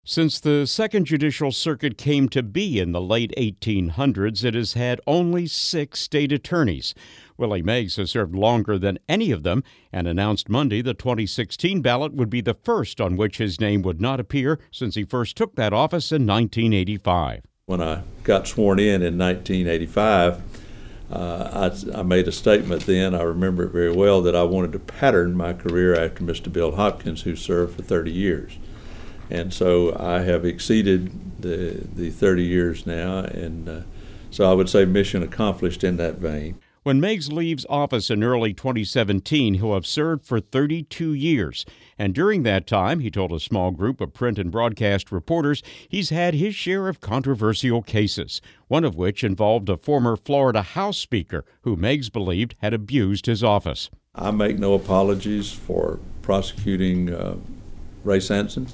Since the Second Judicial Circuit came to be in the late 1800s, it has had only 6 state attorneys. Willie Meigs has served longer than any of them and announced Monday the 2016 ballot would be the first on which his name would not appear since he first took that office in 1985. When I got sworn in 1985, I made a statement then, I remember it very well, that I wanted to pattern my career after Mr. Bill Hopkins, who served for 30 years. And so I have exceeded the 30 years now, and so I would say mission accomplished in that vein. When Meigs leaves office in early 2017, he'll have served for 32 years. And during that time, he told a small group of print and broadcast reporters, he's had his share of controversial cases, one of which involved a former Florida House Speaker who Meigs believed had abused his office. I make no apologies for prosecuting Ray Sanson.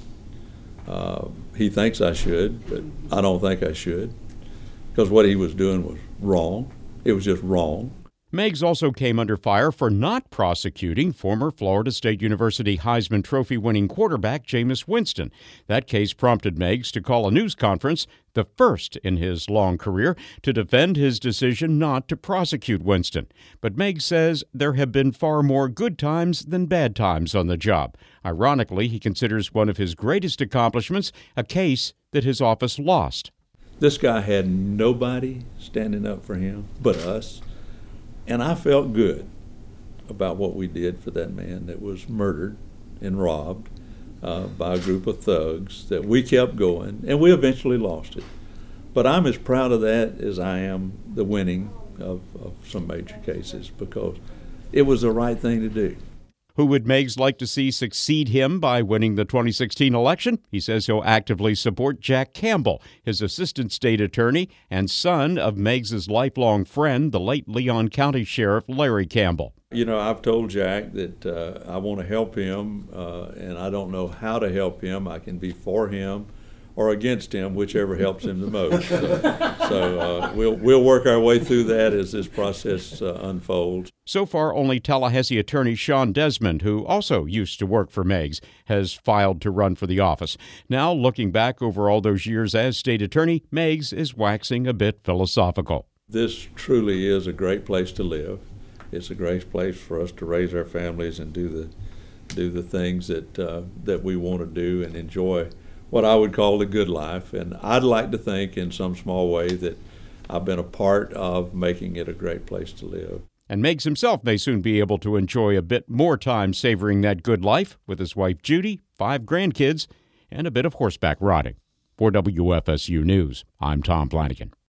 He thinks I should, but I don't think I should, because what he was doing was wrong. It was just wrong. Meigs also came under fire for not prosecuting former Florida State University Heisman Trophy winning quarterback Jameis Winston. That case prompted Meigs to call a news conference, the first in his long career, to defend his decision not to prosecute Winston. But Meigs says there have been far more good times than bad times on the job. Ironically, he considers one of his greatest accomplishments a case that his office lost. This guy had nobody standing up for him but us. And I felt good about what we did for that man that was murdered and robbed by a group of thugs, that we kept going, and we eventually lost it. But I'm as proud of that as I am the winning of some major cases, because it was the right thing to do. Who would Meigs like to see succeed him by winning the 2016 election? He says he'll actively support Jack Campbell, his assistant state attorney and son of Meigs' lifelong friend, the late Leon County Sheriff Larry Campbell. You know, I've told Jack that I want to help him, and I don't know how to help him. I can be for him or against him, whichever helps him the most. So we'll work our way through that as this process unfolds. So far, only Tallahassee attorney Sean Desmond, who also used to work for Meigs, has filed to run for the office. Now, looking back over all those years as state attorney, Meigs is waxing a bit philosophical. This truly is a great place to live. It's a great place for us to raise our families and do the things that we want to do and enjoy what I would call the good life. And I'd like to think in some small way that I've been a part of making it a great place to live. And Meigs himself may soon be able to enjoy a bit more time savoring that good life with his wife Judy, 5 grandkids, and a bit of horseback riding. For WFSU News, I'm Tom Flanagan.